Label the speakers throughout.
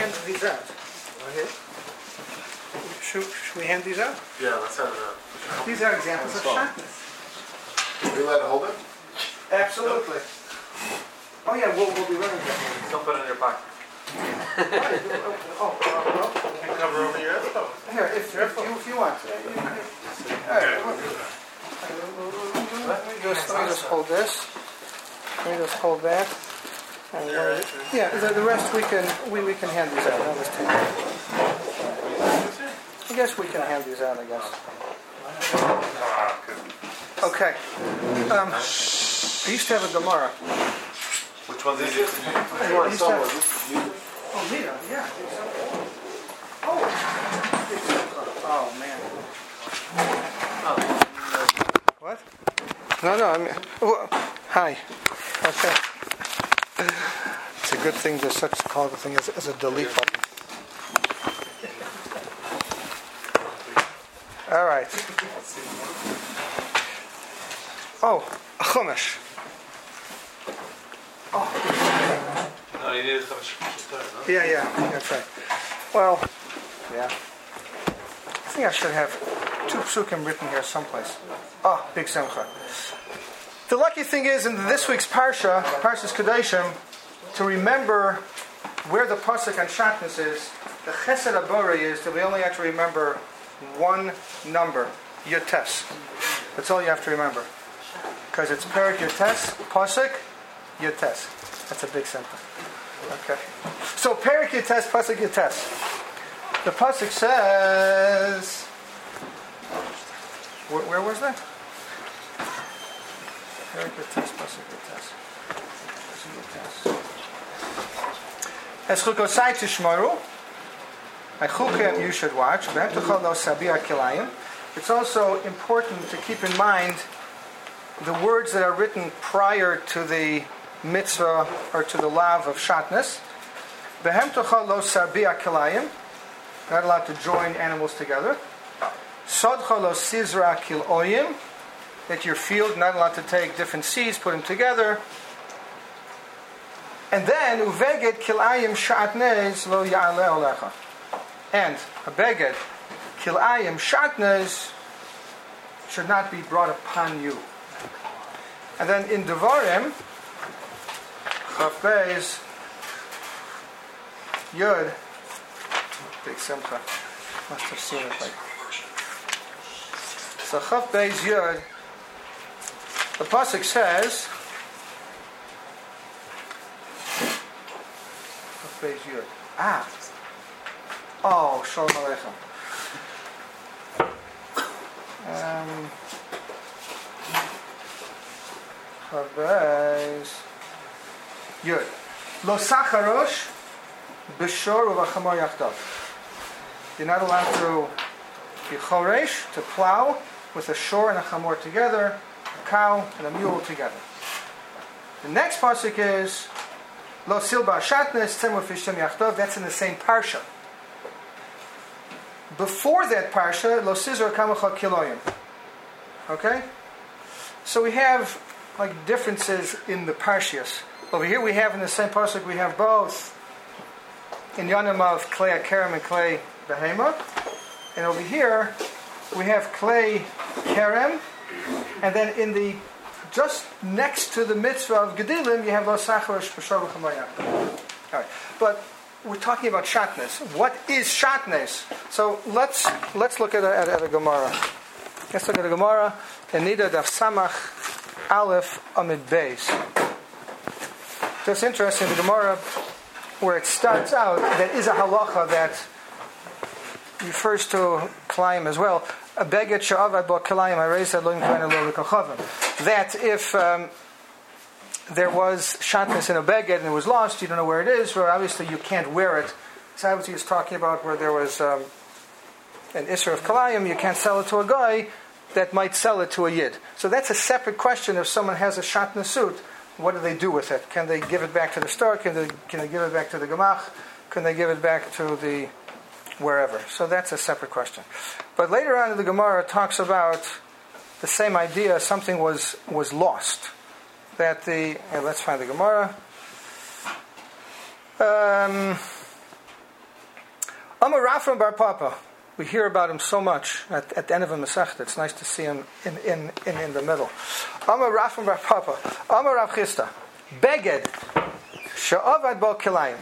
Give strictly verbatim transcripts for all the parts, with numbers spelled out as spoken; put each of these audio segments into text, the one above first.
Speaker 1: hand these out?
Speaker 2: Okay.
Speaker 1: Should, should we hand these out?
Speaker 2: Yeah, let's have it out.
Speaker 1: These are examples of shatnez.
Speaker 3: Are we allowed to hold it?
Speaker 1: Absolutely. Oh yeah, we'll, we'll be running that.
Speaker 2: Don't put it in your pocket.
Speaker 1: Oh, uh, well,
Speaker 2: You can cover over your head though.
Speaker 1: here, if, if, you, if you want. Alright, let me just, let me just hold this. Let me just hold that. And uh, yeah, the, the rest we can we, we can hand these out. That was ten. I guess we can hand these out. I guess. Okay. Um, I used to have a Gemara.
Speaker 2: Which one's easier?
Speaker 1: I used to have, oh, Nita, yeah. Oh. Oh man. What? No, no. I mean, oh, hi. Okay. It's a good thing there's such a called thing as, as a delete button. All right. Oh, a chumash. Oh.
Speaker 2: No, you need a chumash.
Speaker 1: Yeah, yeah, that's right. Well, yeah. I think I should have two psukim written here someplace. Oh, big simcha. The lucky thing is, in this week's parsha, Parshas Kedoshim, to remember where the pasuk on shatnez is, the chesed abora is that we only have to remember one number, Yotes. That's all you have to remember. Because it's Perik Yotes, pasuk, Yotes. That's a big simple. Okay. So Perik Yotes, pasuk Yotes. The pasuk says, where, where was that? Perik Yotes, pasuk Yotes. Es chukosai tishmaru. Chukim you should watch. It's also important to keep in mind the words that are written prior to the mitzvah or to the lav of shatnez. Behem tochal lo sabia kilayim. Not allowed to join animals together. Sodcha lo sizra kiloyim. At your field, not allowed to take different seeds, put them together. And then uveged kilayim shatnez lo ya'ale olecha. And a beged, kilayim shatnez, should not be brought upon you. And then in Devarim, Chaf Beis Yud, big simcha, must have seen it like. So Chaf Beis Yud, the pasuk says, Chaf Beis Yud, ah. Oh, Shalom Aleichem. Um, Chavez Yud. Lo sacharosh b'shor u'v'chamor yachdav. You're not allowed to be choresh, to plow, with a shor and a chamor together, a cow and a mule together. The next pasuk is Lo silba shatnez tzem u'fishtem yachdav. That's in the same parsha. Before that parsha, lo sizra kamacha kiloyim. Okay? So we have like differences in the parshias. Over here we have in the same pasuk, we have both in Yanim of Klei Kerem and Klei Behema. And over here we have Klei Kerem. And then in the, just next to the mitzvah of Gedilim, you have Lo Sacharosh B'Shor B'Chamayach. Alright. But we're talking about shatnez. What is shatnez? So let's let's look at a, at, at a Gemara. Let's look at a Gemara. Enida Daf Samach Aleph Amid Beis. That's interesting. The Gemara, where it starts out, that is a halacha that refers to Kalayim as well. A beged she'avad bo Kalayim harei lo yimkain lo l'kachavim. That if um, there was shatnez in a beged and it was lost, you don't know where it is, well, obviously you can't wear it. Sabbath is talking about where there was um, an Isser of Kalayim, you can't sell it to a guy that might sell it to a Yid. So that's a separate question. If someone has a shatnez suit, what do they do with it? Can they give it back to the store? Can they, can they give it back to the gemach? Can they give it back to the wherever? So that's a separate question. But later on in the Gemara it talks about the same idea, something was, was lost. That the, hey, let's find the Gemara. Um, Amar Rafram bar Papa. We hear about him so much at, at the end of a Masechta. It's nice to see him in, in, in, in the middle. Amar Rafram bar Papa. Amar Rav Chisda. Beged. She'avad bo kilayim.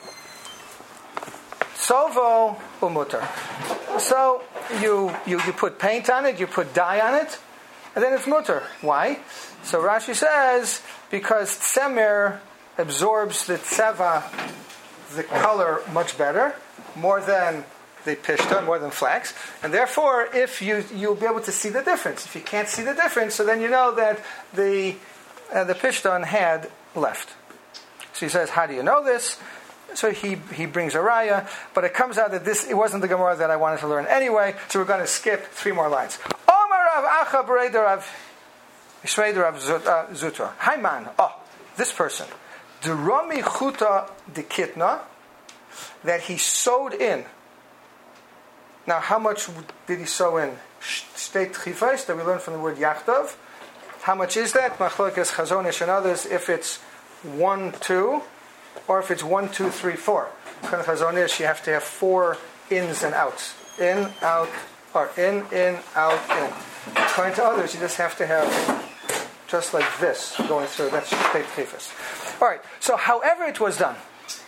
Speaker 1: Sovo umuter. So you, you you put paint on it, you put dye on it, and then it's mutter. Why? So Rashi says because tsemer absorbs the tseva, the color, much better, more than the pishta, more than flax, and therefore, if you you'll be able to see the difference. If you can't see the difference, so then you know that the uh, the pishtan had left. So he says, how do you know this? So he he brings a raya, but it comes out that this it wasn't the Gemara that I wanted to learn anyway. So we're going to skip three more lines. Omar Rav Acha B'Reider Rav Shveider Rav Zutra. Hi man, oh this person, Derami Chuta de Kitna, that he sewed in. Now, how much did he sew in? State chifais that we learned from the word yachtav. How much is that? Machlokes Chazon Ish and others. If it's one two. Or if it's one, two, three, four. According to Chazon Ish, you have to have four ins and outs. In, out, or in, in, out, in. According to others, you just have to have just like this going through. That's state chifas. All right. So, however it was done.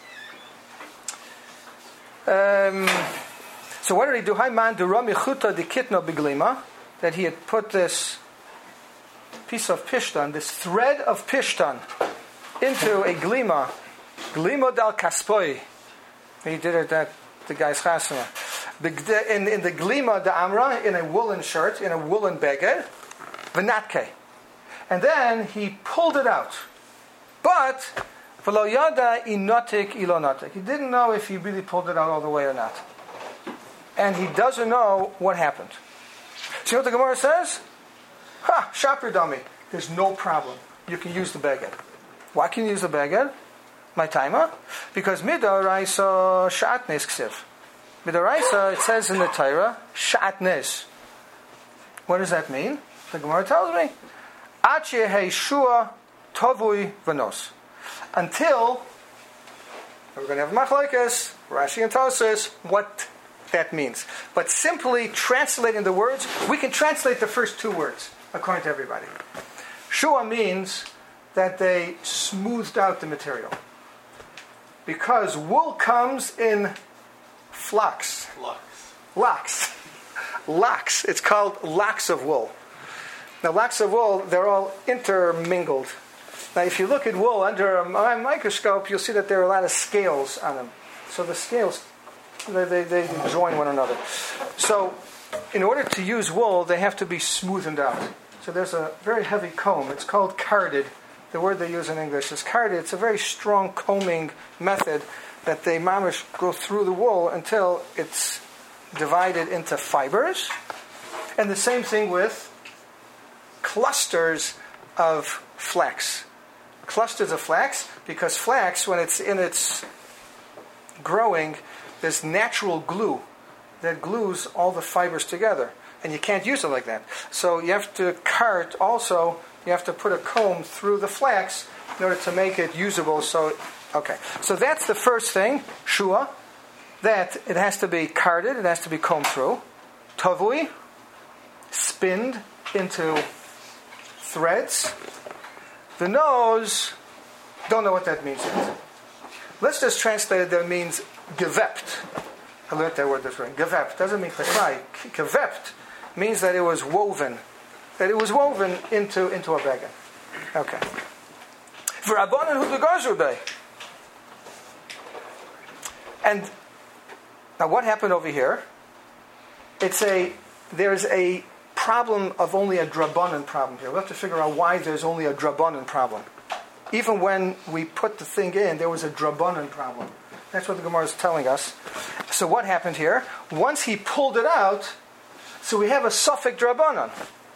Speaker 1: Um, so, what did he do? Hayman durami chuta de kitno biglima, that he had put this piece of pishtan, this thread of pishtan, into a glima. Glimo dal kaspoi. He did it at the guy's chasana. In, in the glima da amra, in a woolen shirt, in a woolen beged, v'natke. And then he pulled it out. But, v'lo yada inotik ilonotik. He didn't know if he really pulled it out all the way or not. And he doesn't know what happened. See what the Gemara says? Ha, shaper dummy. There's no problem. You can use the beged. Why can you use the beged? My timer, because midoraisa shatnes ksiv. Midoraisa, it says in the Torah, shatnes. What does that mean? The Gemara tells me, Ache heishua tovui vanos. Until we're going to have machlokes, Rashi and Tosas, what that means. But simply translating the words, we can translate the first two words according to everybody. Shua means that they smoothed out the material. Because wool comes in flocks.
Speaker 2: Locks.
Speaker 1: Locks. Locks. It's called locks of wool. Now, locks of wool, they're all intermingled. Now, if you look at wool under a microscope, you'll see that there are a lot of scales on them. So the scales, they, they, they join one another. So, in order to use wool, they have to be smoothened out. So there's a very heavy comb. It's called carded. The word they use in English is carded. It's a very strong combing method that they mamish go through the wool until it's divided into fibers. And the same thing with clusters of flax. Clusters of flax, because flax, when it's in its growing, there's natural glue that glues all the fibers together. And you can't use it like that. So you have to cart also. You have to put a comb through the flax in order to make it usable. So, okay. So that's the first thing, shua, that it has to be carded, it has to be combed through. Tavui, spinned into threads. The nose, don't know what that means yet. Let's just translate it. That means gevept. I learned that word this way. Gevept doesn't mean chesai. Gevept means that it was woven. That it was woven into, into a beged. Okay. For Rabbanan hu degazu bei. And now what happened over here? It's a there's a problem of only a drabanan problem here. We'll have to figure out why there's only a drabanan problem. Even when we put the thing in, there was a drabanan problem. That's what the Gemara is telling us. So what happened here? Once he pulled it out, so we have a suffix drabanan.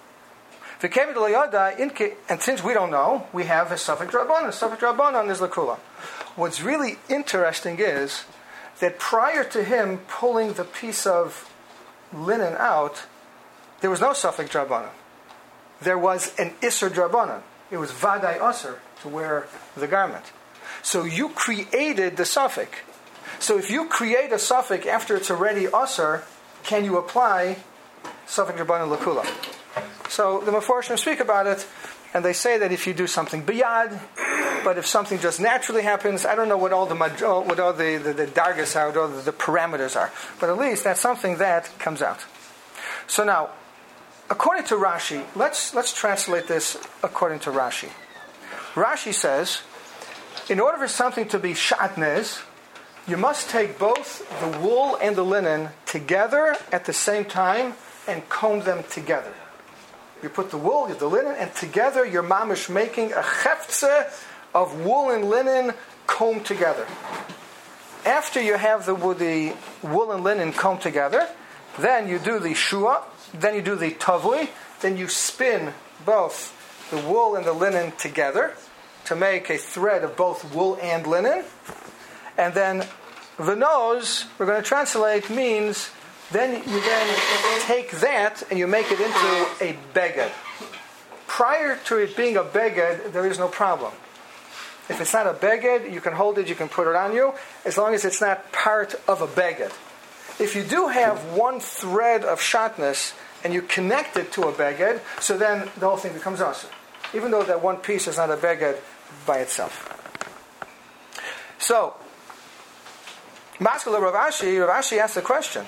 Speaker 1: And since we don't know, we have a suffix drabanan. Suffix drabanan is lakula. What's really interesting is that prior to him pulling the piece of linen out, there was no suffix drabanan. There was an isser drabanan. It was vaday usser to wear the garment. So you created the suffix. So if you create a suffix after it's already usher, can you apply suffix Rabbanan Lakula? So the Meforshim speak about it, and they say that if you do something biyad, but if something just naturally happens, I don't know what all the what all the, the, the dargas are, what all the, the parameters are, but at least that's something that comes out. So now, according to Rashi, let's let's translate this according to Rashi. Rashi says, in order for something to be shatnez, you must take both the wool and the linen together at the same time and comb them together. You put the wool, the linen, and together you're mamish making a cheftze of wool and linen combed together. After you have the, the wool and linen combed together, then you do the shua, then you do the tavui, then you spin both the wool and the linen together to make a thread of both wool and linen. And then v'noz, we're going to translate, means then you then take that and you make it into a beged. Prior to it being a beged, there is no problem. If it's not a beged, you can hold it, you can put it on you, as long as it's not part of a beged. If you do have one thread of shatnez and you connect it to a beged, so then the whole thing becomes awesome. Even though that one piece is not a beged by itself. So, Maskala Rav Ashi, Rav Ashi asked the question,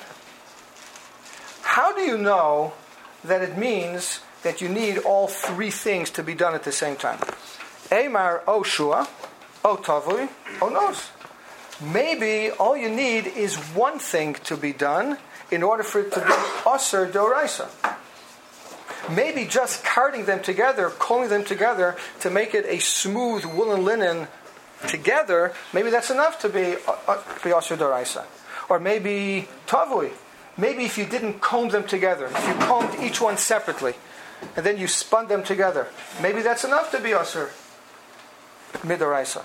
Speaker 1: how do you know that it means that you need all three things to be done at the same time? Eimar o shua, o tavui, o nos. Maybe all you need is one thing to be done in order for it to be aser doraisa. Maybe just carding them together, combing them together to make it a smooth wool and linen together, maybe that's enough to be uh, be aser doraisa. Or maybe tavui. Maybe if you didn't comb them together, if you combed each one separately, and then you spun them together, maybe that's enough to be aser midoraisa.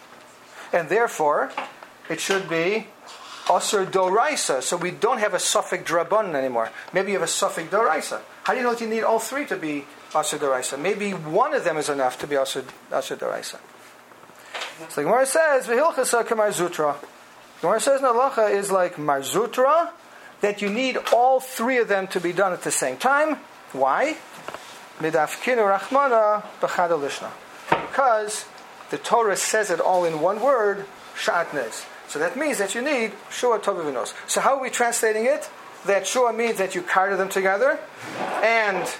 Speaker 1: And therefore, it should be aser doraisa. So we don't have a suffix drabanan anymore. Maybe you have a suffix doraisa. How do you know that you need all three to be aser doraisa? Maybe one of them is enough to be aser doraisa. So the Gemara says, "V'hilchasa k'mar zutra." The Gemara says, "Nalacha is like marzutra." That you need all three of them to be done at the same time. Why? Midafkinu rachmana b'chad lishna. Because the Torah says it all in one word, shatnez. So that means that you need shua tovavinos. So how are we translating it? That shua means that you carded them together, and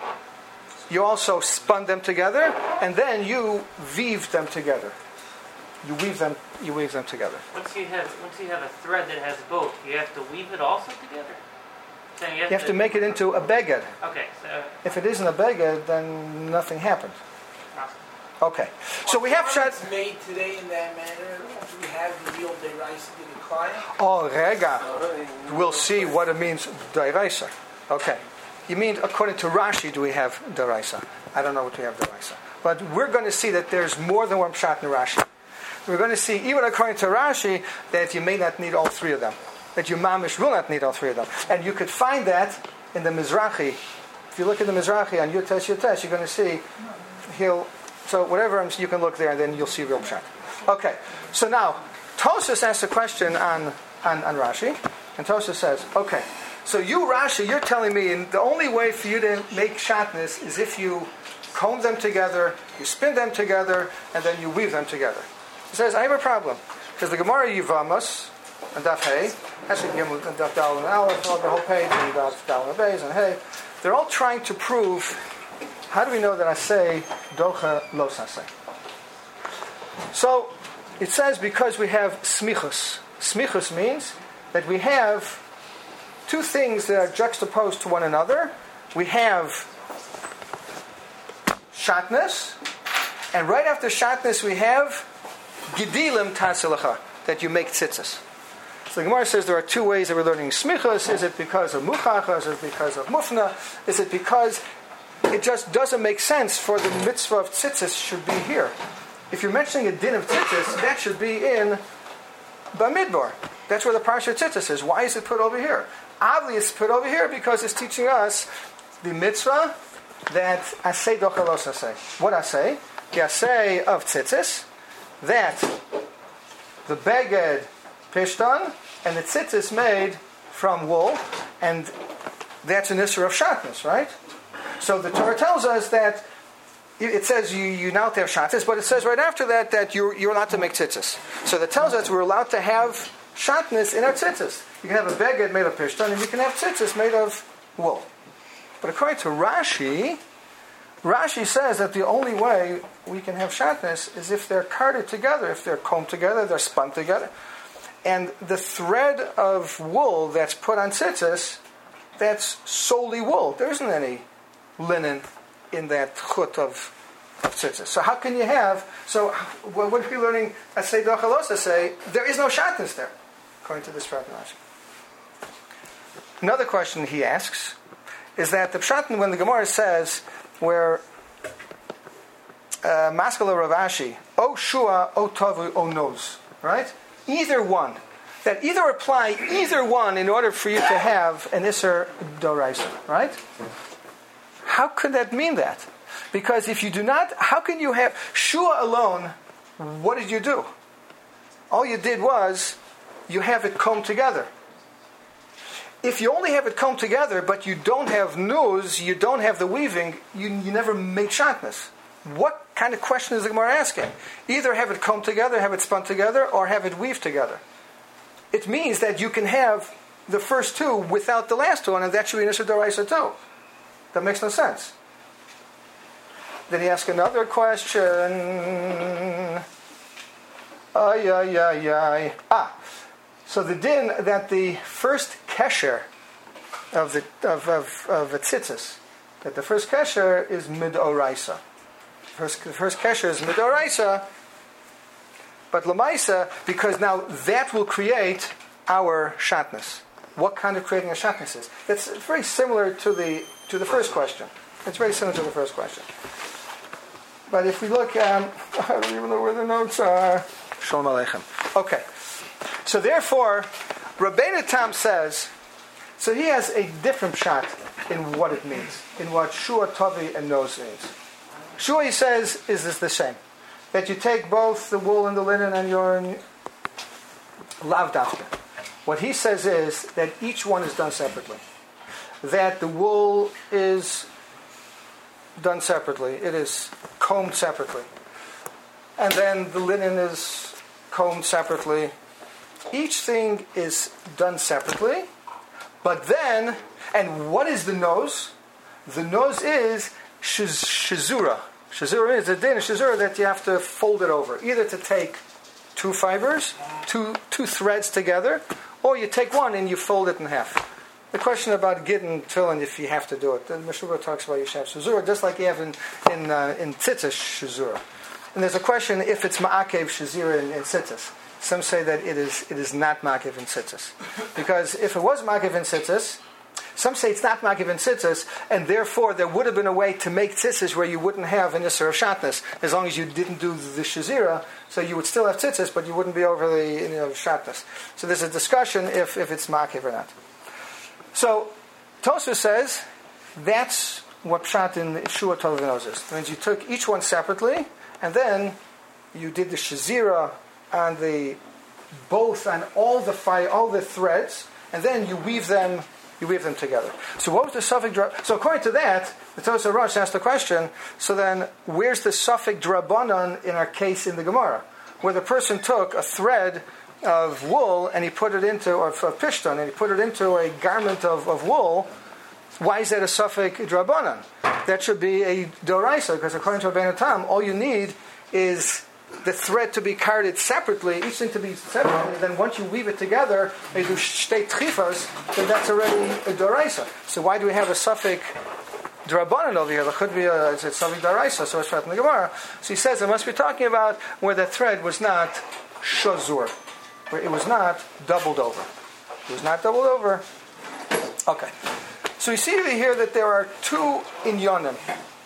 Speaker 1: you also spun them together, and then you weaved them together. You weave them. You weave them together.
Speaker 4: Once you have, once you have a thread that has both, you have to weave it also together. So you have,
Speaker 1: you have to, to make it into a beged.
Speaker 4: Okay, so
Speaker 1: if it isn't a beged, then nothing happened.
Speaker 4: Awesome.
Speaker 1: Okay, so we have shot
Speaker 5: made today in that manner. We have the real deraisa to the client.
Speaker 1: Oh, rega. We'll see what it means deraisa. Okay, you mean according to Rashi, do we have deraisa? I don't know what we have deraisa, but we're going to see that there's more than one pshat in Rashi. We're going to see, even according to Rashi, that you may not need all three of them. That you mamish will not need all three of them. And you could find that in the Mizrahi. If you look at the Mizrahi on Yotesh Yotesh, you're going to see he'll. So whatever, you can look there and then you'll see real pshat. Okay, so now, Tosas asks a question on, on, on Rashi. And Tosas says, okay, so you, Rashi, you're telling me and the only way for you to make shatnez is if you comb them together, you spin them together, and then you weave them together. He says, I have a problem. Because the Gemara Yevamos, and Daf Hey, actually Gimel and Daf Dal and Aleph, the whole page, and Daf Dal and Beis and Hey, they're all trying to prove, how do we know that I say Docha Los Asay? So, it says because we have smichus. Smichus means that we have two things that are juxtaposed to one another. We have shatnez, and right after shatnez we have Gedilim Tasilacha, that you make tzitzis. So the Gemara says there are two ways that we're learning smichas. Is it because of muchacha? Is it because of mufna? Is it because it just doesn't make sense for the mitzvah of tzitzis should be here? If you're mentioning a din of tzitzis, that should be in Bamidbar. That's where the parsha tzitzis is. Why is it put over here? Obviously it's put over here because it's teaching us the mitzvah that asay dochalos asay. What asay? The asay of tzitzis, that the beged pishtan, and the tzitzis made from wool, and that's an issur of shatnez, right? So the Torah tells us that it says you, you now have shatnez, but it says right after that that you're, you're allowed to make tzitzis. So that tells us we're allowed to have shatnez in our tzitzis. You can have a beged made of pishtan, and you can have tzitzis made of wool. But according to Rashi, Rashi says that the only way we can have shatnez is if they're carded together, if they're combed together, they're spun together. And the thread of wool that's put on tzitzis, that's solely wool. There isn't any linen in that chut of, of tzitzis. So how can you have, so what are we learning at Seidah Chalosa say? There is no shatnez there, according to this Prat Rashi. Another question he asks is that the pshat, when the Gemara says, where uh, Maskala Rav Ashi, O Shua, O Tavu, O Nos, right? Either one. That either apply either one in order for you to have an Isser Doraisa, right? How could that mean that? Because if you do not, how can you have Shua alone? What did you do? All you did was you have it combed together. If you only have it combed together, but you don't have news, you don't have the weaving, you, you never made shatnez. What kind of question is the Gemara asking? Either have it combed together, have it spun together, or have it weaved together. It means that you can have the first two without the last one, and that should be an Isser D'Oraisa too. That makes no sense. Then he asks another question. Ay, ay, ay, ay. Ah, so the din that the first kesher of the of of, of a tzitzis, that the first kesher is midoraisa. First, the first kesher is midoraisa, but lamaisa, because now that will create our shatnez. What kind of creating a shatnez is? It's very similar to the to the first question. It's very similar to the first question. But if we look, um, I don't even know where the notes are. Shalom Aleichem. Okay. So therefore, Rabbeinu Tam says, so he has a different shot in what it means, in what Shua, Tavi, and Nos means. Shua, he says, is this the same? That you take both the wool and the linen and your lav dafka. What he says is that each one is done separately. That the wool is done separately. It is combed separately. And then the linen is combed separately. Each thing is done separately. But then, and what is the nose? The nose is shiz, shizura. Shizura is a din of shizura that you have to fold it over. Either to take two fibers, two two threads together, or you take one and you fold it in half. The question about gittin tefillin, if you have to do it, the Meshubah talks about you should have shizura, just like you have in in uh, in tzitzis shizura. And there's a question if it's ma'akev shizura in, in tzitzis. Some say that it is it is not ma'akev in tzitzis, because if it was ma'akev in tzitzis, some say it's not ma'akev in tzitzis, and therefore there would have been a way to make tzitzis where you wouldn't have an isser of shatnez, as long as you didn't do the shizira, so you would still have tzitzis, but you wouldn't be over the you know, shatnez. So there's a discussion if, if it's ma'akev or not. So Tosfos says that's what pshat in Shua Tov V'Nos is. That means you took each one separately, and then you did the shizira on the both on all the fi- all the threads, and then you weave them you weave them together. So what was the suffix? Dra- so according to that, the Tosfos Rosh asked the question. So then, where's the suffix drabanan in our case in the Gemara, where the person took a thread of wool and he put it into, or of pishtan, and he put it into a garment of, of wool? Why is that a suffix drabanan? That should be a doraisa, because according to Rabbeinu Tam, all you need is the thread to be carded separately, each thing to be separate, and then once you weave it together, you do shtei tchifas, then that's already a doraisa. So why do we have a suffix drabanan over here? There could be a, it's a suffix doraisa, so it's right in the Gemara. So he says it must be talking about where the thread was not shazur, where it was not doubled over. It was not doubled over. Okay. So we see over here that there are two inyanim.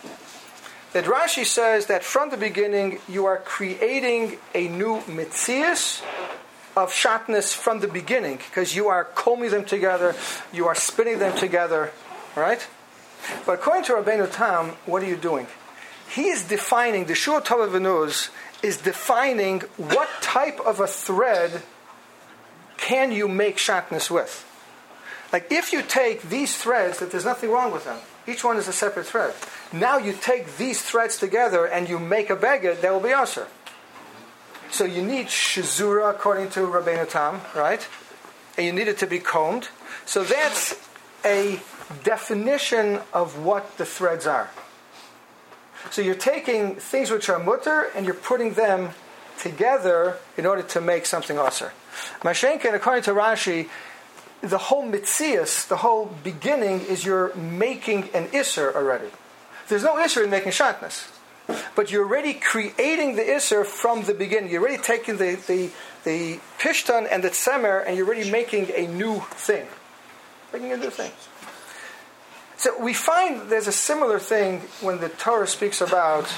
Speaker 1: That Rashi says that from the beginning you are creating a new mitzias of shatnez from the beginning, because you are combing them together, you are spinning them together, right? But according to Rabbeinu Tam, what are you doing? He is defining, the Shua Tov V'Nos is defining what type of a thread can you make shatnez with? Like if you take these threads, that there's nothing wrong with them. Each one is a separate thread. Now you take these threads together and you make a beged, that will be aser. So you need shizura according to Rabbeinu Tam, right? And you need it to be combed. So that's a definition of what the threads are. So you're taking things which are mutter and you're putting them together in order to make something aser. Mashenken, according to Rashi, the whole mitzias, the whole beginning is you're making an isser already. There's no isser in making shatnez. But you're already creating the isser from the beginning. You're already taking the, the, the pishtan and the tzemer and you're already making a new thing. Making a new thing. So we find there's a similar thing when the Torah speaks about,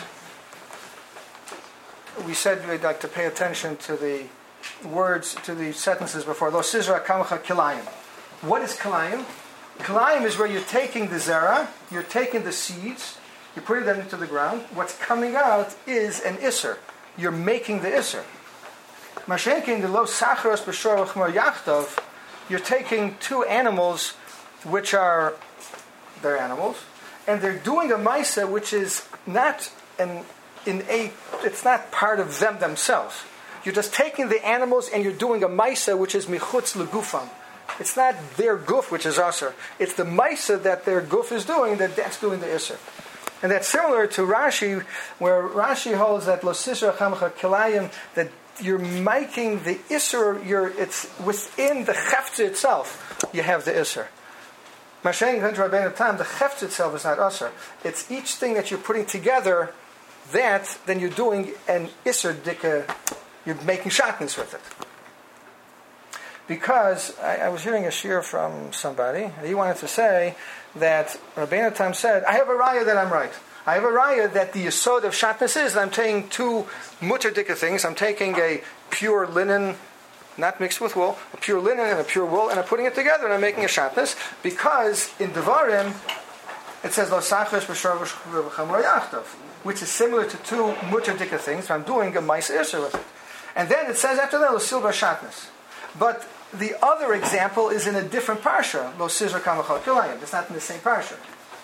Speaker 1: we said we'd like to pay attention to the words, to the sentences before. Lo sizra kamcha kilayim. What is kilayim? Kilayim is where you're taking the zera, you're taking the seeds, you're putting them into the ground. What's coming out is an isser. You're making the isser. Mashenkin the lo sacharos b'shor v'chmor yachtov. You're taking two animals, which are they're animals, and they're doing a maisa which is not an in a. It's not part of them themselves. You're just taking the animals and you're doing a maisa which is michutz legufam. It's not their guf which is aser. It's the maisa that their guf is doing that that's doing the isser. And that's similar to Rashi, where Rashi holds that lo sisra chamcha kilayim, that you're making the isser. You're it's within the chefza itself. You have the isser. Mashen Rabbeinu Tam, the chefza itself is not aser. It's each thing that you're putting together. That then you're doing an isser dika. You're making shatnez with it. Because I, I was hearing a shir from somebody, and he wanted to say that Rabbeinu Tam said, I have a raya that I'm right. I have a raya that the yesod of shatnez is that I'm taking two mutter dika things. I'm taking a pure linen, not mixed with wool, a pure linen and a pure wool, and I'm putting it together and I'm making a shatnez. Because in Devarim, it says, Lo sachas b'shor v'chamor yachtov, which is similar to two mutter dika things. So I'm doing a ma'aser isser with it. And then it says after that, Lo silva shatnez. But the other example is in a different parsha, Lo sizra kamachal kilayim. It's not in the same parsha.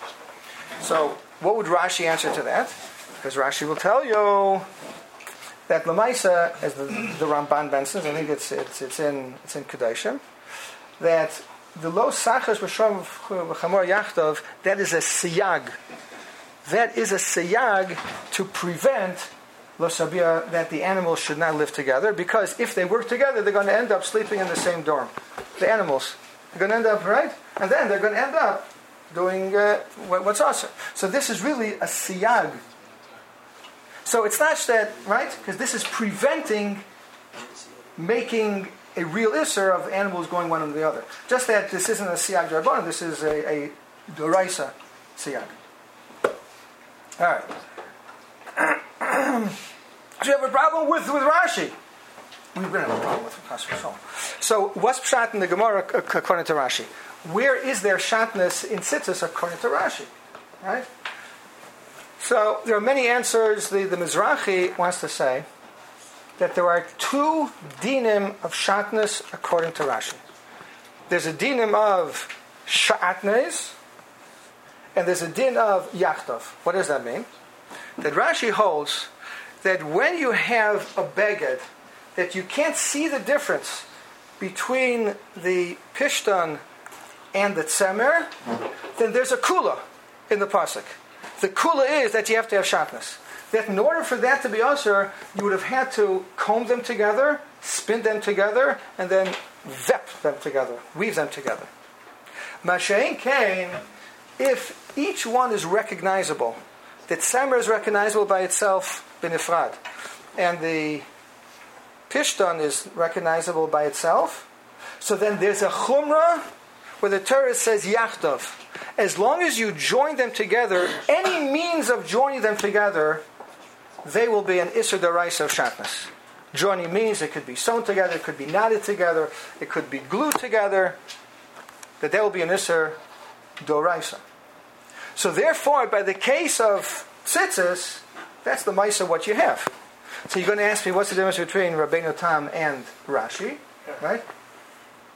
Speaker 1: So, what would Rashi answer to that? Because Rashi will tell you that Lamaisa, as the, the Ramban mentions, I think it's it's it's in it's in Kedoshim, that the Lo sachas b'shor v'chamor yachtov, that is a siyag. That is a siyag to prevent Lo sabia, that the animals should not live together, because if they work together, they're going to end up sleeping in the same dorm. The animals. They're going to end up, right? And then they're going to end up doing uh, what's awesome. So this is really a siyag. So it's not that, right? Because this is preventing making a real isser of animals going one under the other. Just that this isn't a siyag d'Rabbanan, this is a, a d'oraisa siyag. All right. So you have a problem with, with Rashi. We've been having a problem with Rashi. So what's pshat in the Gemara according to Rashi? Where is there shatnez in tzitzis according to Rashi? Right? So there are many answers. The, the Mizrahi wants to say that there are two dinim of shatnez according to Rashi. There's a dinim of shatnez and there's a din of yachtov. What does that mean? That Rashi holds that when you have a beged, that you can't see the difference between the pishtan and the tzemer, then there's a kula in the pasuk. The kula is that you have to have shatnez. That in order for that to be aser, you would have had to comb them together, spin them together, and then vep them together, weave them together. Mashein kain, if each one is recognizable, the tzemer is recognizable by itself, benifrad, and the pishtan is recognizable by itself, so then there's a chumrah where the Torah says yachtov. As long as you join them together, any means of joining them together, they will be an isser d'oraisa of shatnez. Joining means it could be sewn together, it could be knotted together, it could be glued together, that there will be an isser d'oraisa. So therefore, by the case of tzitzis, that's the mice of what you have. So you're going to ask me, what's the difference between Rabbeinu Tam and Rashi, right?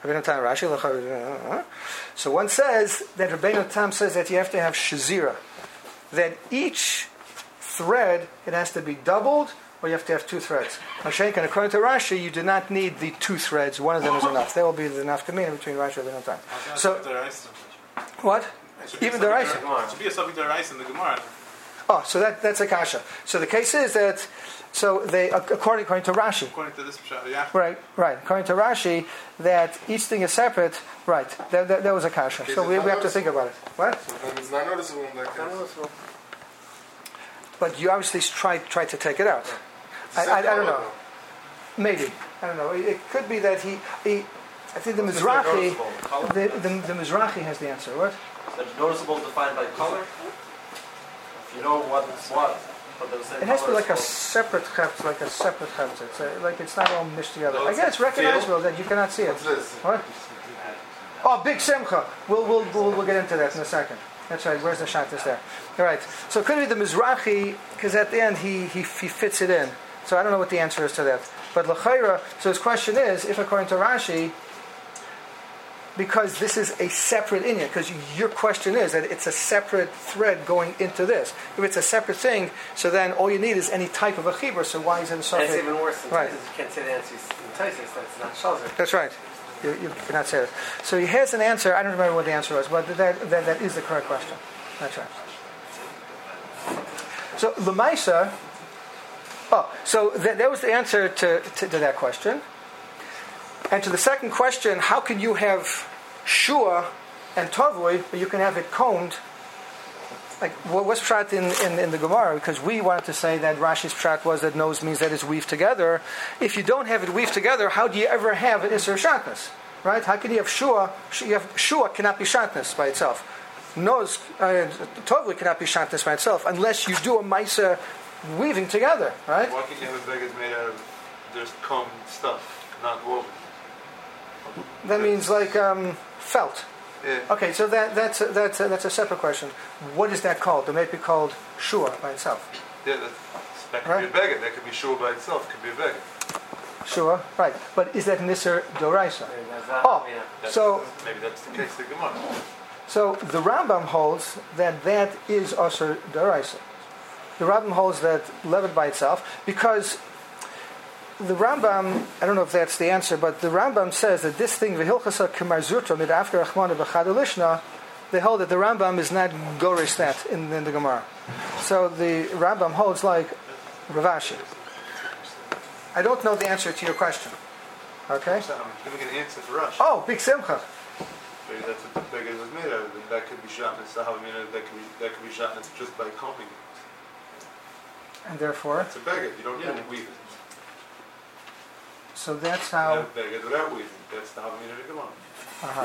Speaker 1: Rabbeinu Tam Rashi. So one says that Rabbeinu Tam says that you have to have shazira, that each thread it has to be doubled, or you have to have two threads. Mashenk, and according to Rashi, you do not need the two threads. One of them is enough. That will be the enough kamina between Rashi and Rabbeinu Tam. So what? Even the Rashi.
Speaker 2: It should be a subject to rice in the Gemara.
Speaker 1: Oh, so that that's a kasha. So the case is that, so they according according to Rashi.
Speaker 2: According to this pshat, yeah.
Speaker 1: Right, right. According to Rashi, that each thing is separate. Right. That that, that was a kasha. So we, we have to think about it. What?
Speaker 3: And it's not noticeable in that case.
Speaker 1: But you obviously try try to take it out. I, I, I don't know. Maybe I don't know. It, it could be that he. he I think the Mizrahi. The, the the Mizrahi has the answer. What?
Speaker 6: Is it noticeable defined by color? If you know what it's what, but the same
Speaker 1: It has to be
Speaker 6: color
Speaker 1: like a
Speaker 6: is
Speaker 1: separate chept, like a separate chept. It's a, like it's not all mixed together.
Speaker 2: No,
Speaker 1: I
Speaker 2: it's
Speaker 1: guess it's
Speaker 2: a
Speaker 1: recognizable that you cannot see it.
Speaker 3: What's this?
Speaker 1: What? Oh, big simcha. We'll we'll we'll, we'll get into that in a second. That's right. Where's the shantas there? All right. So it could be the Mizrahi, because at the end he, he he fits it in. So I don't know what the answer is to that. But l'chayra. So his question is, if according to Rashi, because this is a separate inyan, because your question is that it's a separate thread going into this. If it's a separate thing, so then all you need is any type of a chibur. So why is it a
Speaker 6: And
Speaker 1: separate?
Speaker 6: it's even worse than
Speaker 1: Right.
Speaker 6: Taisus. You can't say the answer in Taisus, that's not Shazar.
Speaker 1: That's right. You, you cannot say it. So he has an answer. I don't remember what the answer was, but that that, that is the correct question. That's right. So Lamaisa. Oh, so that, that was the answer to, to, to that question. And to the second question, how can you have shua and tovui, but you can have it combed? Like, what was pshat in, in, in the Gemara? Because we wanted to say that Rashi's pshat was that nose means that it's weaved together. If you don't have it weaved together, how do you ever have an Isser Shatnez? Right? How can you have shua? You have shua cannot be Shatnez by itself. Nose, uh, tovui cannot be Shatnez by itself unless you do a Maisa weaving together. Right?
Speaker 2: Why can't you have a bag that's made out of just comb stuff, not woven?
Speaker 1: That means like um, felt.
Speaker 2: Yeah.
Speaker 1: Okay, so that that's a, that's a, that's a separate question. What is that called? It may be called shua by itself.
Speaker 2: Yeah, that, that could
Speaker 1: Right.
Speaker 2: be a beggar. That could be shua by itself. Could be a beggar.
Speaker 1: Shua, right? But is that nisser doraisa?
Speaker 6: That,
Speaker 1: Oh,
Speaker 6: yeah.
Speaker 2: That's,
Speaker 1: so
Speaker 2: maybe that's the case of the Gemara.
Speaker 1: so the Rambam holds that that is also doraisa. The Rambam holds that levied by itself because the Rambam, I don't know if that's the answer, but the Rambam says that this thing, v'hilchasa k'marzurta mid after achmana b'chadalishna, they hold that the Rambam is not gorish that in, in the Gemara. So the Rambam holds like Ravashi. I don't know the answer to your question. Okay?
Speaker 2: So I'm giving an answer for Rush.
Speaker 1: Oh, big simcha.
Speaker 2: Maybe that's what the beggar was made out of. And that could be shot in Sahaba. I mean, that could be that could be shot in just by combing it.
Speaker 1: And therefore,
Speaker 2: It's a beggar. You don't need to weave it.
Speaker 1: so that's
Speaker 2: You
Speaker 1: how.
Speaker 2: have a beggar without weaving. That's the Havamina of the Gemara.
Speaker 1: Uh-huh.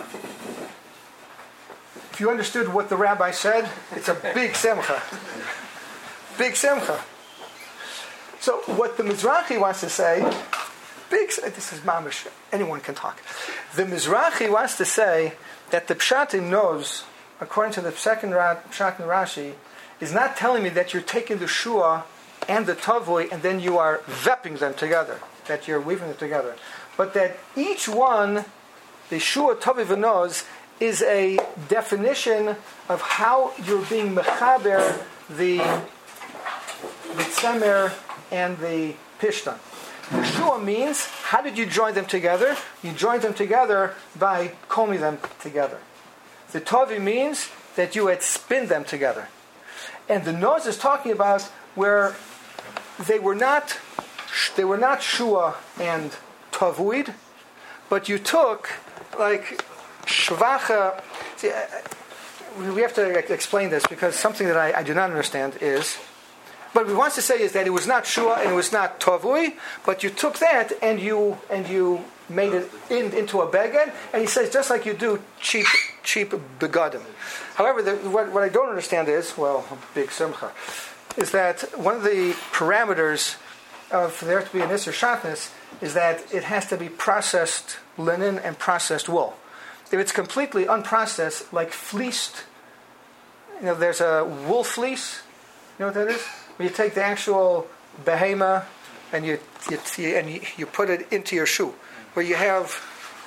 Speaker 1: If you understood what the rabbi said, it's a big simcha. Big simcha. So what the Mizrahi wants to say, big, this is mamish, anyone can talk. The Mizrahi wants to say that the Pshat in Noz, according to the second Pshat in Rashi, is not telling me that you're taking the Shua and the Tavui and then you are vepping them together, that you're weaving them together. But that each one, the Shua, Tavi, and Noz, is a definition of how you're being mechaber the Mitzemer and the Pishtan. Shua means, how did you join them together? You joined them together by combing them together. The Tavi means that you had spin them together. And the Noz is talking about where they were not they were not Shua and Tavuid, but you took like Shvacha. See, we have to explain this because something that I, I do not understand is, what he wants to say is that it was not Shua and it was not Tavui, but you took that and you and you made it in, into a beged, and he says just like you do cheap cheap begadim. However, the, what, what I don't understand is, well, big simcha, is that one of the parameters of for there to be an Isser Shatnez is that it has to be processed linen and processed wool. If it's completely unprocessed, like fleeced, you know, there's a wool fleece. You know what that is? When you take the actual behema and you, you, you and you, you put it into your shoe, where you have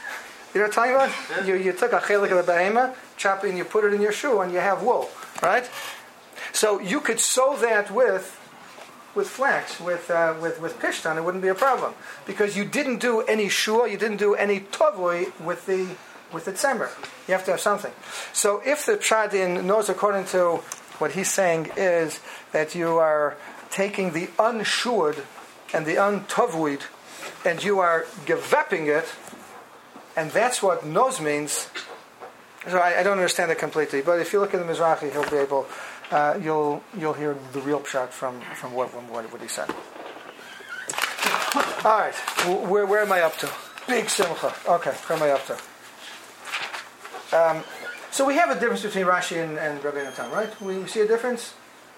Speaker 1: You know what I'm talking about?
Speaker 2: Yeah.
Speaker 1: You, you took a chelik of the behema, chop it, and you put it in your shoe, and you have wool, right? So you could sew that with with flax, with uh, with with pishtan. It wouldn't be a problem because you didn't do any shua, you didn't do any tovui with the with the tzemer. You have to have something. So if the pshat in knows according to what he's saying is that you are taking the unshued and the untovuid, and you are gevepping it, and that's what nose means. So I, I don't understand it completely, but if you look at the Mizrahi, he'll be able. Uh, you'll you'll hear the real pshat from from what from what, what he said. All right, where where am I up to? Big simcha. Okay, where am I up to? Um, so we have a difference between Rashi and, and Rabbi Natan, right? We, we see a difference.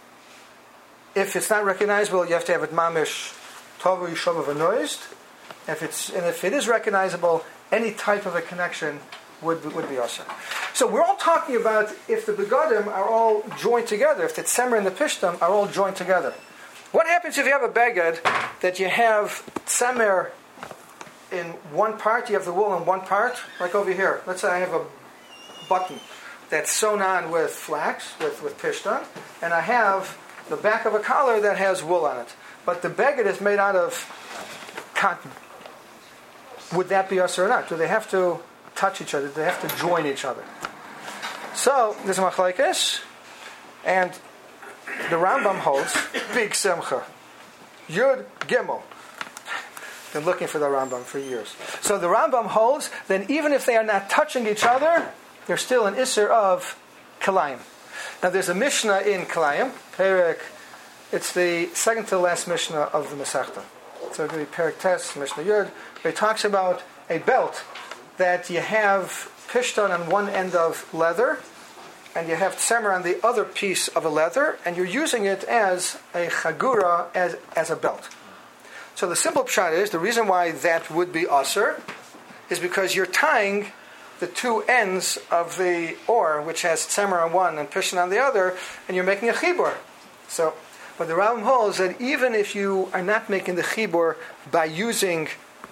Speaker 1: If it's not recognizable, you have to have it mamish tovu yishov v'noized. If it's and if it is recognizable, any type of a connection would would be awesome. So we're all talking about if the begadim are all joined together, if the tzemer and the pishtam are all joined together. What happens if you have a begad that you have tzemer in one part, you have the wool in one part, like over here. Let's say I have a button that's sewn on with flax, with, with pishtan, and I have the back of a collar that has wool on it. But the begad is made out of cotton. Would that be us or not? Do they have to touch each other? Do they have to join each other? So, there's a machlekes, and the Rambam holds, big simcha, Yud Gimel. Been looking for the Rambam for years. So the Rambam holds that even if they are not touching each other, they're still an isser of Kalayim. Now there's a Mishnah in Kalayim, Perek, it's the second to the last Mishnah of the Masechta. So it'll be Perek Tes, Mishnah Yud, where it talks about a belt that you have pishton on one end of leather, and you have tzemer on the other piece of a leather, and you're using it as a chagura, as, as a belt. So the simple pshat is, the reason why that would be aser is because you're tying the two ends of the or, which has tzemer on one and pishton on the other, and you're making a chibur. So, but the Rambam holds that even if you are not making the chibur by using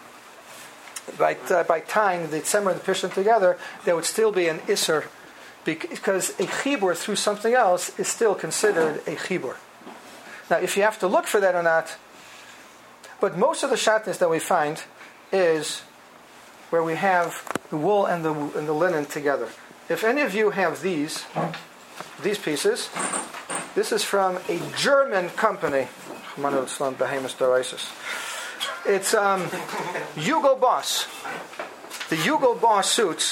Speaker 1: By, uh, by tying the tzemer and the pishtan together, there would still be an isser, because a chibur through something else is still considered a chibur. Now, if you have to look for that or not, but most of the shatnez that we find is where we have the wool and the and the linen together. If any of you have these, these pieces, this is from a German company. It's um, Hugo Boss. The Hugo Boss suits.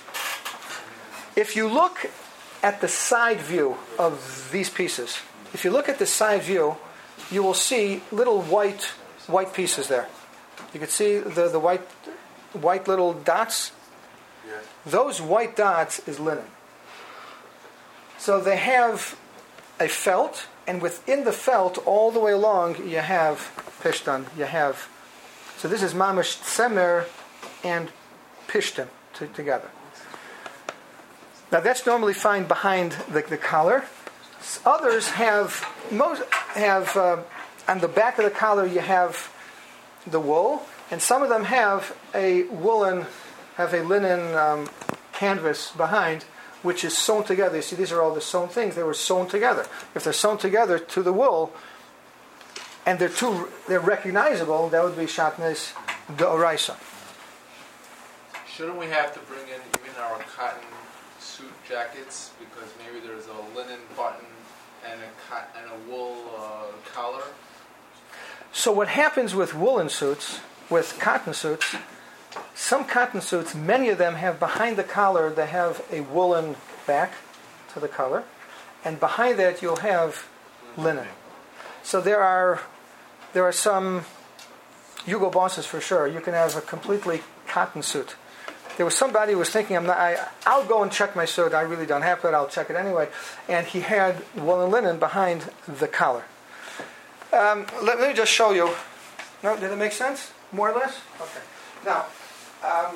Speaker 1: If you look at the side view of these pieces, if you look at the side view, you will see little white white pieces there. You can see the, the white white little dots.
Speaker 3: Yeah.
Speaker 1: Those white dots is linen. So they have a felt, and within the felt, all the way along, you have pishtan. You have. So this is mamish tzemer and pishtan t- together. Now that's normally found behind the, the collar. Others have most have uh, on the back of the collar you have the wool, and some of them have a woolen, have a linen um, canvas behind, which is sewn together. You see, these are all the sewn things. They were sewn together. If they're sewn together to the wool, and they're two, they're recognizable, that would be shatnez d'oraisa.
Speaker 3: Shouldn't we have to bring in even our cotton suit jackets, because maybe there's a linen button and a cot- and a wool uh, collar?
Speaker 1: So what happens with woolen suits, with cotton suits, some cotton suits, many of them have behind the collar, they have a woolen back to the collar, and behind that you'll have linen. So there are there are some Hugo Bosses for sure. You can have a completely cotton suit. There was somebody who was thinking, I'm not, I, I'll go and check my suit. I really don't have it. I'll check it anyway. And he had woolen linen behind the collar. Um, let, let me just show you. No, did it make sense? More or less? Okay. Now, um,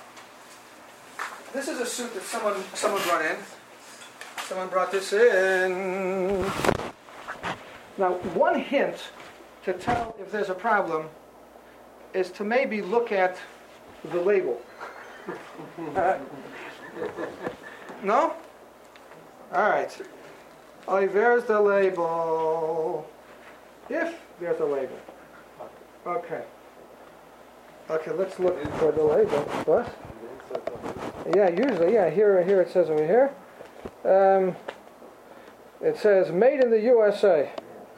Speaker 1: this is a suit that someone someone brought in. Someone brought this in. Now, one hint to tell if there's a problem is to maybe look at the label. No? Alright. Oh, there's the label. If there's a label. Okay. Okay, let's look for the label. What? Yeah, usually, yeah, here, here it says over here. Um, it says, made in the U S A.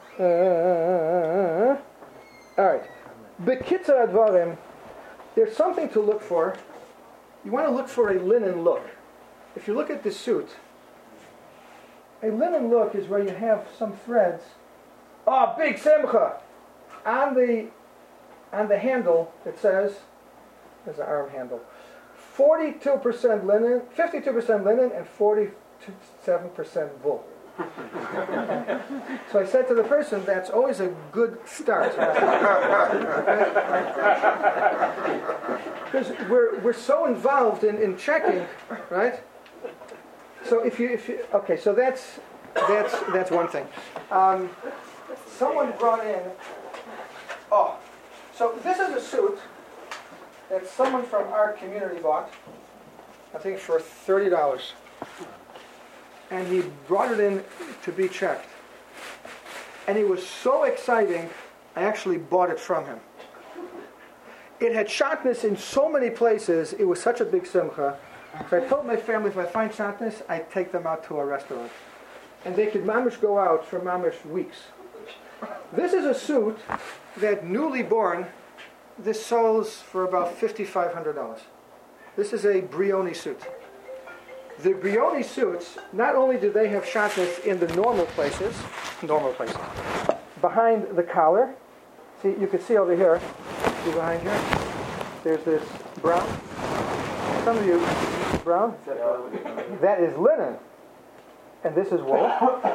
Speaker 1: Uh, Alright. B'kitzur advarim, there's something to look for. You want to look for a linen look. If you look at this suit, a linen look is where you have some threads. Oh, big simcha! On the, on the handle, it says, there's an arm handle, forty-two percent linen, fifty-two percent linen, and forty-seven percent wool. So I said to the person, that's always a good start. Because we're we're so involved in, in checking, right? So if you if you okay, so that's that's that's one thing. Um, someone brought in. Oh, so this is a suit that someone from our community bought. I think for thirty dollars. And he brought it in to be checked. And it was so exciting, I actually bought it from him. It had shatnez in so many places, it was such a big simcha. So I told my family, if I find shatnez, I take them out to a restaurant. And they could mamish go out for mamish weeks. This is a suit that newly born, this sells for about five thousand five hundred dollars. This is a Brioni suit. The Brioni suits, not only do they have shatnez in the normal places, normal places, behind the collar. See, you can see over here, see behind here, there's this brown. Some of you, brown? That is linen. And this is wool.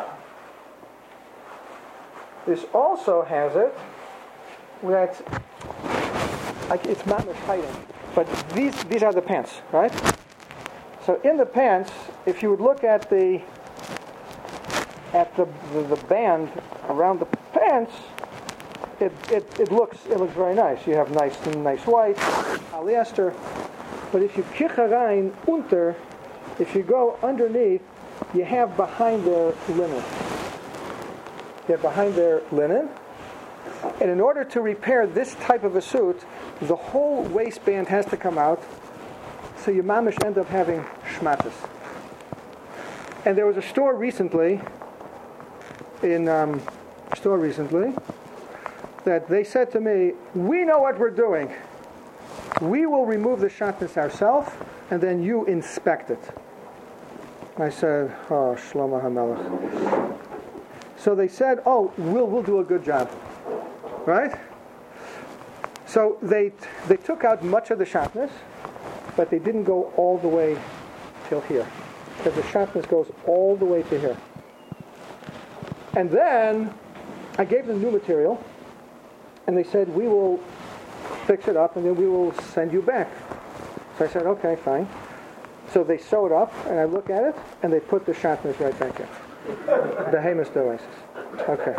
Speaker 1: This also has it, that, like, it's not much hiding. But these these are the pants, right? So in the pants, if you would look at the at the the, the band around the pants, it, it it looks it looks very nice. You have nice nice white polyester, but if you kicharein unter, if you go underneath, you have behind their linen. You have behind their linen, and in order to repair this type of a suit, the whole waistband has to come out. So your mamish end up having shmatas. And there was a store recently, in um, a store recently, that they said to me, we know what we're doing. We will remove the shatnez ourselves, and then you inspect it. I said, oh, Shlomo HaMelech. So they said, oh, we'll we'll do a good job. Right? So they they took out much of the shatnez, but they didn't go all the way till here. Because the shatnez goes all the way to here. And then I gave them new material, and they said, we will fix it up, and then we will send you back. So I said, okay, fine. So they sew it up, and I look at it, and they put the shatnez right back in. The Hamas devices. Okay.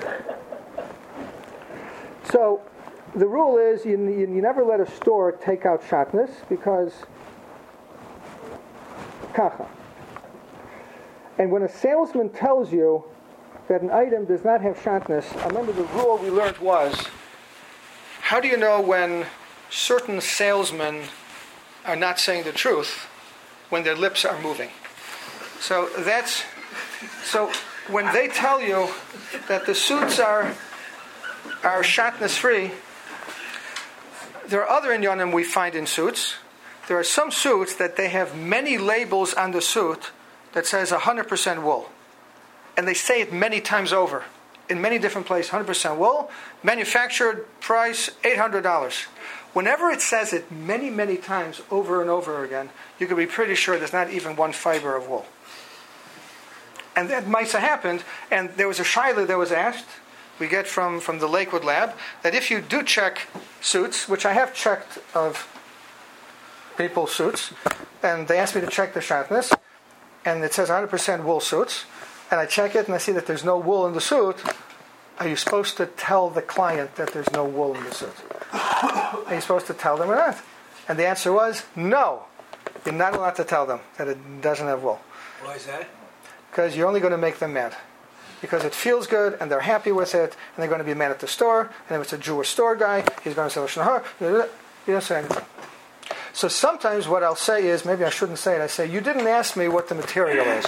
Speaker 1: So the rule is you, you, you never let a store take out shatnez, because kacha. And when a salesman tells you that an item does not have shatnez, I remember the rule we learned was, how do you know when certain salesmen are not saying the truth when their lips are moving? So that's, so when they tell you that the suits are are shatnez free, there are other inyanim we find in suits. There are some suits that they have many labels on the suit that says one hundred percent wool. And they say it many times over, in many different places, one hundred percent wool, manufactured price eight hundred dollars. Whenever it says it many, many times over and over again, you can be pretty sure there's not even one fiber of wool. And that might have happened, and there was a shaila that was asked, we get from, from the Lakewood lab, that if you do check suits, which I have checked of people's suits, and they asked me to check the shatnez, and it says one hundred percent wool suits, and I check it and I see that there's no wool in the suit, are you supposed to tell the client that there's no wool in the suit? Are you supposed to tell them or not? And the answer was, no. You're not allowed to tell them that it doesn't have wool.
Speaker 5: Why is that?
Speaker 1: Because you're only going to make them mad. Because it feels good, and they're happy with it, and they're going to be mad at the store, and if it's a Jewish store guy, he's going to say, Lashon Hara. You don't say anything. So sometimes what I'll say is, maybe I shouldn't say it, I say, you didn't ask me what the material is.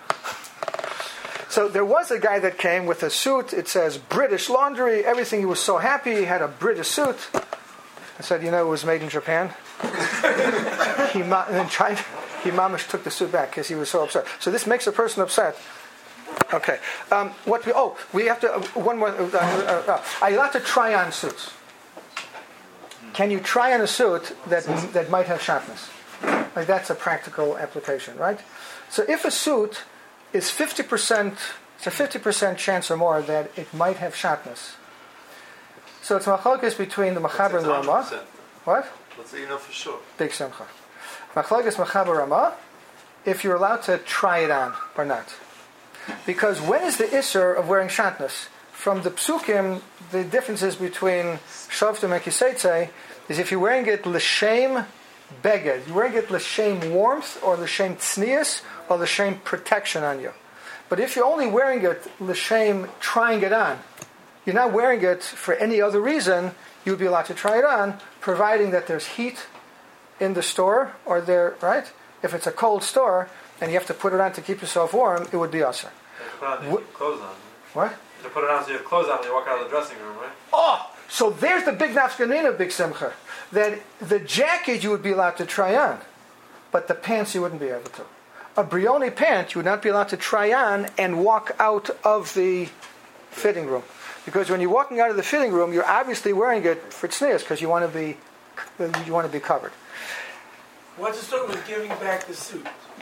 Speaker 1: So there was a guy that came with a suit, it says British Laundry, everything, he was so happy, he had a British suit. I said, you know, it was made in Japan. he ma- and then China, he mamish took the suit back because he was so upset. So this makes a person upset. Okay. Um, what we oh we have to uh, one more. Uh, uh, uh, are you allowed to try on suits? Can you try on a suit that that might have shatnez? Like that's a practical application, right? So if a suit is fifty percent, it's a fifty percent chance or more that it might have shatnez. So it's machlokes between the Machaber and the Ramah. What?
Speaker 2: Let's say you know for sure.
Speaker 1: Big simcha. Machlokes Machaber Ramah. If you're allowed to try it on or not. Because when is the isser of wearing shatnez? From the psukim, the differences between shavtim and kiseitze is if you're wearing it l'shem beged, you're wearing it l'shem warmth or l'shem tznius or l'shem protection on you. But if you're only wearing it l'shem trying it on, you're not wearing it for any other reason, you would be allowed to try it on, providing that there's heat in the store or there, right? If it's a cold store and you have to put it on to keep yourself warm, it would be usher.
Speaker 6: You put it on, you have clothes on.
Speaker 1: What?
Speaker 6: You put it on so you have clothes on when you walk out of the dressing room, right?
Speaker 1: Oh, so there's the big nafkanina, big simcha. That the jacket you would be allowed to try on, but the pants you wouldn't be able to. A Brioni pant you would not be allowed to try on and walk out of the fitting room. Because when you're walking out of the fitting room, you're obviously wearing it for tznius because you want to be you want to be covered.
Speaker 5: What's the story with giving back the suit?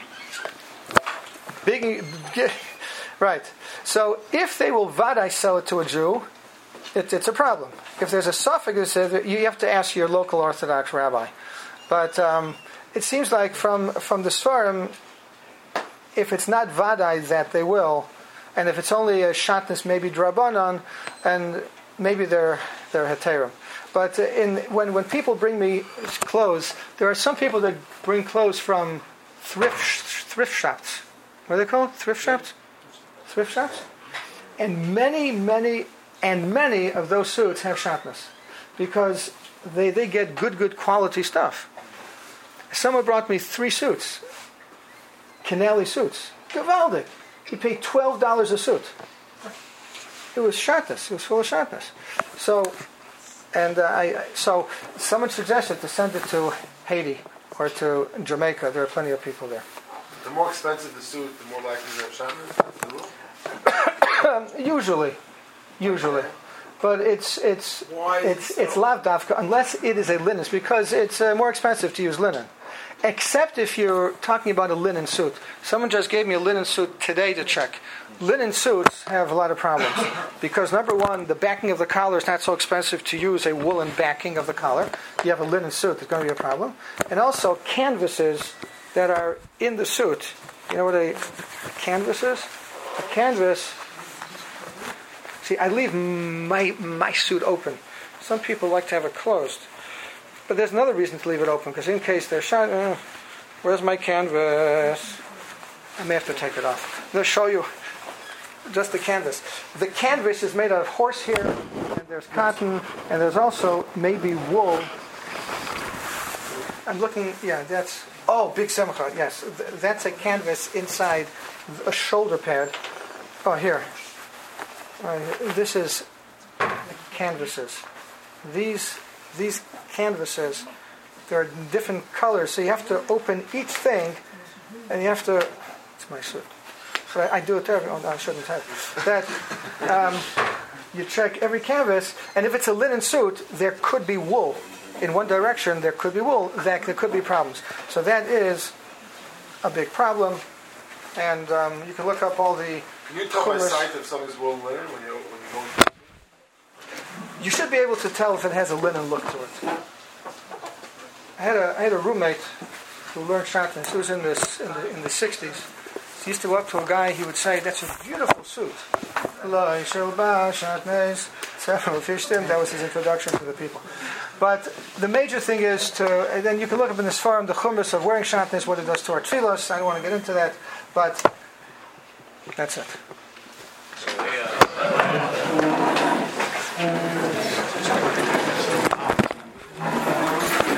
Speaker 1: Big, right. So if they will vadai sell it to a Jew, it, it's a problem. If there's a suffix, you have to ask your local Orthodox rabbi. But um, it seems like from from the Svarim, if it's not vadai that they will, and if it's only a shatnez, maybe drabanan, and maybe they're they're heterim. But in when when people bring me clothes, there are some people that bring clothes from thrift thrift shops. What are they called? Thrift shops? Thrift shops? And many, many, and many of those suits have shatnez. Because they, they get good, good quality stuff. Someone brought me three suits. Canali suits. Gewaldig. He paid twelve dollars a suit. It was shatnez. It was full of shatnez. So, and uh, I, so someone suggested to send it to Haiti or to Jamaica. There are plenty of people there.
Speaker 2: The more expensive the suit, the more likely you have shatnez?
Speaker 1: Usually. Usually. But it's it's
Speaker 5: Why
Speaker 1: it's
Speaker 5: is it
Speaker 1: it's
Speaker 5: so?
Speaker 1: lav dafka unless it is a linen, because it's uh, more expensive to use linen. Except if you're talking about a linen suit. Someone just gave me a linen suit today to check. Linen suits have a lot of problems because number one, the backing of the collar is not so expensive to use a woolen backing of the collar. You have a linen suit, it's going to be a problem. And also canvases that are in the suit. You know what a canvas is? A canvas. See, I leave my my suit open. Some people like to have it closed. But there's another reason to leave it open, because in case they're shot, uh, where's my canvas? I may have to take it off. I'll show you just the canvas. The canvas is made out of horsehair, and there's cotton, and there's also maybe wool. I'm looking, yeah, that's, oh, big simcha, yes. That's a canvas inside a shoulder pad. Oh, here. Uh, this is canvases. These these canvases, there are different colors, so you have to open each thing, and you have to. It's my suit. So I, I do it to everyone. Oh, I shouldn't have that. Um, you check every canvas, and if it's a linen suit, there could be wool. In one direction, there could be wool. That there could be problems. So that is a big problem, and um, you can look up all the.
Speaker 2: Can you tell by
Speaker 1: Chumash.
Speaker 2: sight if something's wool linen when you when you go into
Speaker 1: You should be able to tell if it has a linen look to it. I had a I had a roommate who learned shatnez. He was in this in the in the sixties. He used to go up to a guy. He would say, "That's a beautiful suit." That was his introduction to the people. But the major thing is to, and then you can look up in this forum the chumras of wearing shatnez, what it does to our tefillos. I don't want to get into that, but that's it.
Speaker 3: So,